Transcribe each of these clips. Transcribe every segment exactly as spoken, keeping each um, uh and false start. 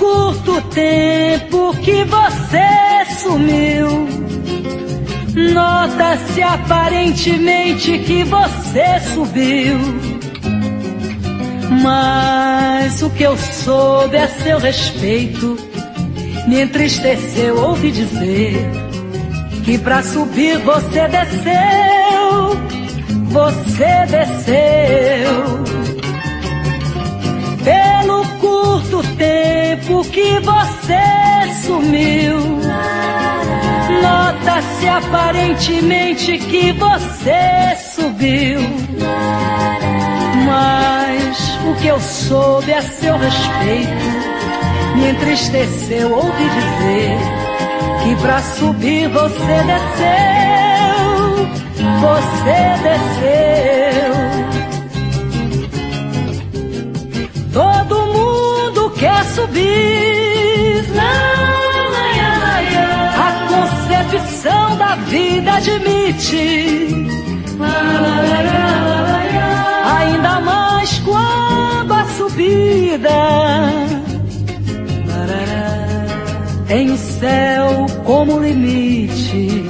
curto tempo que você sumiu, nota-se aparentemente que você subiu. Mas o que eu soube a seu respeito me entristeceu. Ouvi dizer que pra subir você desceu, você desceu. Pelo curto tempo que você sumiu, nota-se aparentemente que você subiu. Mas o que eu soube a seu respeito me entristeceu. Ouvi dizer que pra subir você desceu, você desceu. Todo mundo quer subir, a concepção da vida admite, ainda mais quando a subida tem o céu como limite.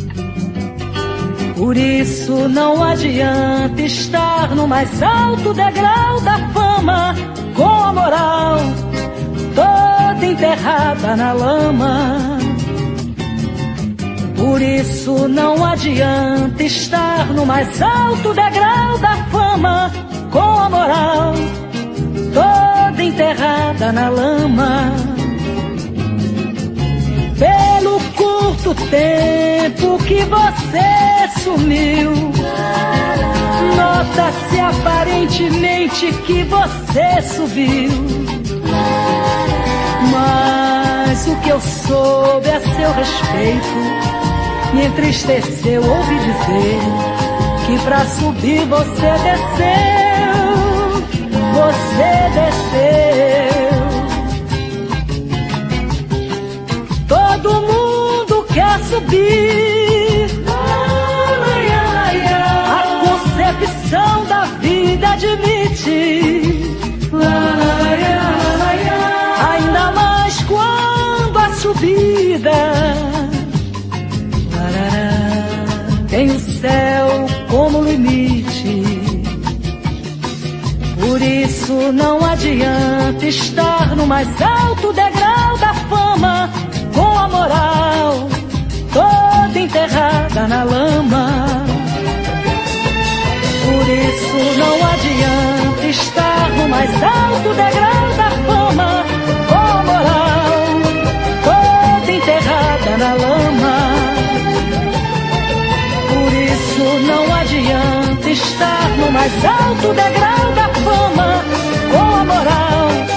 Por isso não adianta estar no mais alto degrau da fama, com a moral toda enterrada na lama. Por isso não adianta estar no mais alto degrau da fama, com a moral toda enterrada na lama. Pelo curto tempo que você sumiu, nota-se aparentemente que você subiu. Mas o que eu soube a seu respeito me entristeceu. Ouvi dizer que pra subir você desceu, você desceu. Todo mundo quer subir, a concepção da vida admite, ainda mais quando a subida tem o céu como limite. Por isso não adianta estar no mais alto degrau da fama, com a moral toda enterrada na lama. Por isso não adianta estar no mais alto degrau da fama, com a moral toda enterrada na lama. Por isso não adianta estar no mais alto degrau da fama, com a moral